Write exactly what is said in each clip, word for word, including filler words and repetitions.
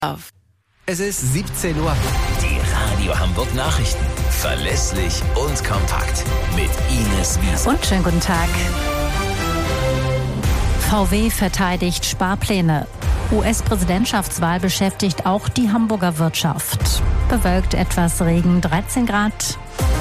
Auf. Es ist siebzehn Uhr. Die Radio Hamburg Nachrichten. Verlässlich und kompakt. Mit Ines Wiese. Und schönen guten Tag. V W verteidigt Sparpläne. U S-Präsidentschaftswahl beschäftigt auch die Hamburger Wirtschaft. Bewölkt etwas Regen, dreizehn Grad.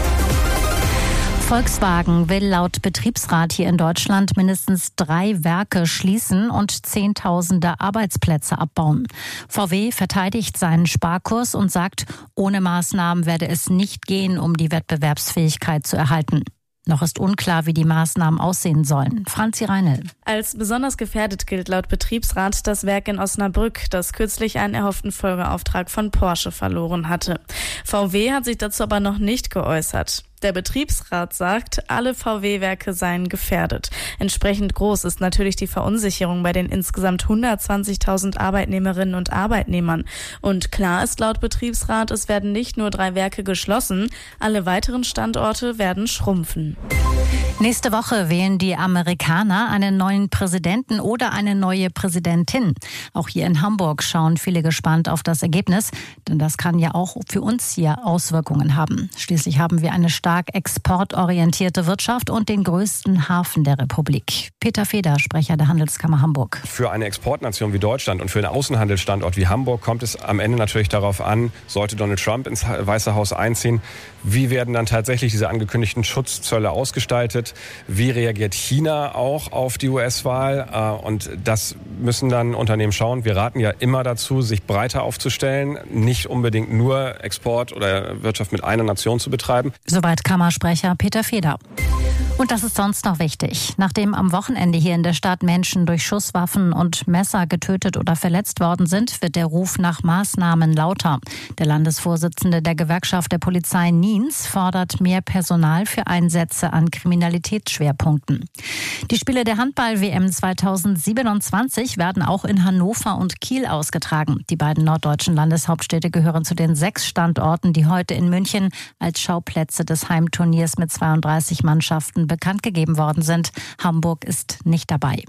Volkswagen will laut Betriebsrat hier in Deutschland mindestens drei Werke schließen und Zehntausende Arbeitsplätze abbauen. V W verteidigt seinen Sparkurs und sagt, ohne Maßnahmen werde es nicht gehen, um die Wettbewerbsfähigkeit zu erhalten. Noch ist unklar, wie die Maßnahmen aussehen sollen. Franzi Reinl. Als besonders gefährdet gilt laut Betriebsrat das Werk in Osnabrück, das kürzlich einen erhofften Folgeauftrag von Porsche verloren hatte. V W hat sich dazu aber noch nicht geäußert. Der Betriebsrat sagt, alle V W-Werke seien gefährdet. Entsprechend groß ist natürlich die Verunsicherung bei den insgesamt hundertzwanzigtausend Arbeitnehmerinnen und Arbeitnehmern. Und klar ist laut Betriebsrat, es werden nicht nur drei Werke geschlossen, alle weiteren Standorte werden schrumpfen. Nächste Woche wählen die Amerikaner einen neuen Präsidenten oder eine neue Präsidentin. Auch hier in Hamburg schauen viele gespannt auf das Ergebnis, denn das kann ja auch für uns hier Auswirkungen haben. Schließlich haben wir eine stark exportorientierte Wirtschaft und den größten Hafen der Republik. Peter Feder, Sprecher der Handelskammer Hamburg. Für eine Exportnation wie Deutschland und für einen Außenhandelsstandort wie Hamburg kommt es am Ende natürlich darauf an, sollte Donald Trump ins Weiße Haus einziehen, wie werden dann tatsächlich diese angekündigten Schutzzölle ausgestaltet? Wie reagiert China auch auf die U S-Wahl? Und das müssen dann Unternehmen schauen. Wir raten ja immer dazu, sich breiter aufzustellen, nicht unbedingt nur Export oder Wirtschaft mit einer Nation zu betreiben. Soweit Kammersprecher Peter Feder. Und das ist sonst noch wichtig. Nachdem am Wochenende hier in der Stadt Menschen durch Schusswaffen und Messer getötet oder verletzt worden sind, wird der Ruf nach Maßnahmen lauter. Der Landesvorsitzende der Gewerkschaft der Polizei Niens fordert mehr Personal für Einsätze an Kriminalitätsschwerpunkten. Die Spiele der Handball-W M zweitausendsiebenundzwanzig werden auch in Hannover und Kiel ausgetragen. Die beiden norddeutschen Landeshauptstädte gehören zu den sechs Standorten, die heute in München als Schauplätze des Heimturniers mit zweiunddreißig Mannschaften bekannt gegeben worden sind. Hamburg ist nicht dabei.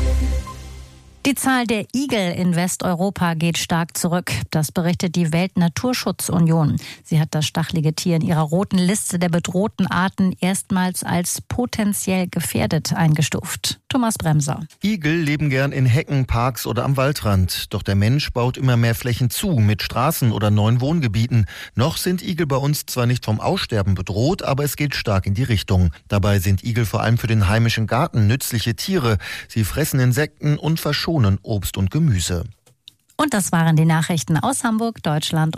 Die Zahl der Igel in Westeuropa geht stark zurück. Das berichtet die Weltnaturschutzunion. Sie hat das stachelige Tier in ihrer roten Liste der bedrohten Arten erstmals als potenziell gefährdet eingestuft. Thomas Bremser. Igel leben gern in Hecken, Parks oder am Waldrand. Doch der Mensch baut immer mehr Flächen zu, mit Straßen oder neuen Wohngebieten. Noch sind Igel bei uns zwar nicht vom Aussterben bedroht, aber es geht stark in die Richtung. Dabei sind Igel vor allem für den heimischen Garten nützliche Tiere. Sie fressen Insekten und verschonen Obst und Gemüse. Und das waren die Nachrichten aus Hamburg, Deutschland.